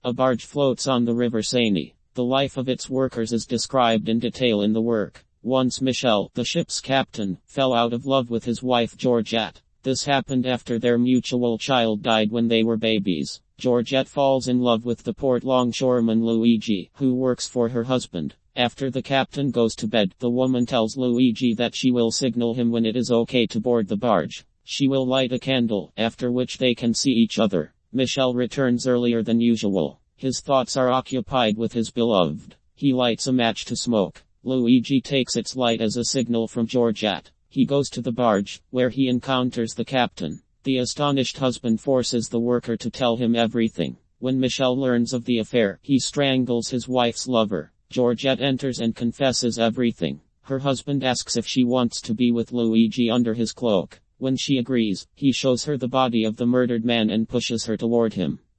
A barge floats on the River Seine. The life of its workers is described in detail in the work. Once Michel, the ship's captain, fell out of love with his wife Georgette. This happened after their mutual child died when they were babies. Georgette falls in love with the port longshoreman Luigi, who works for her husband. After the captain goes to bed, the woman tells Luigi that she will signal him when it is okay to board the barge. She will light a candle, after which they can see each other. Michel returns earlier than usual. His thoughts are occupied with his beloved. He lights a match to smoke. Luigi takes its light as a signal from Georgette. He goes to the barge, where he encounters the captain. The astonished husband forces the worker to tell him everything. When Michel learns of the affair, he strangles his wife's lover. Georgette enters and confesses everything. Her husband asks if she wants to be with Luigi under his cloak. When she agrees, he shows her the body of the murdered man and pushes her toward him.